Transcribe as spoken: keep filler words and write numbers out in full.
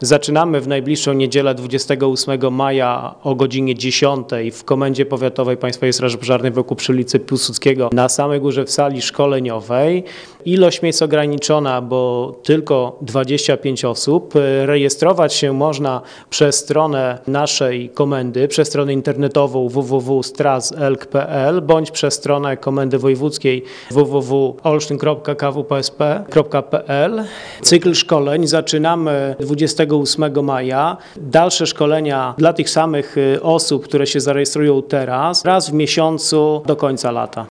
Zaczynamy w najbliższą niedzielę dwudziestego ósmego maja o godzinie dziesiątej w Komendzie Powiatowej Państwowej Straży Pożarnej wokół przy ulicy Piłsudskiego na samej górze w sali szkoleniowej. Ilość miejsc ograniczona, bo tylko dwadzieścia pięć osób. Rejestrować się można przez stronę naszej komendy, przez stronę internetową w w w kropka stras kropka elk kropka p l bądź przez stronę Komendy Wojewódzkiej w w w kropka olsztyn kropka k w p s p kropka p l. Cykl szkoleń zaczynamy dwudziestego ósmego maja. Dalsze szkolenia dla tych samych osób, które się zarejestrują teraz, raz w miesiącu do końca lata.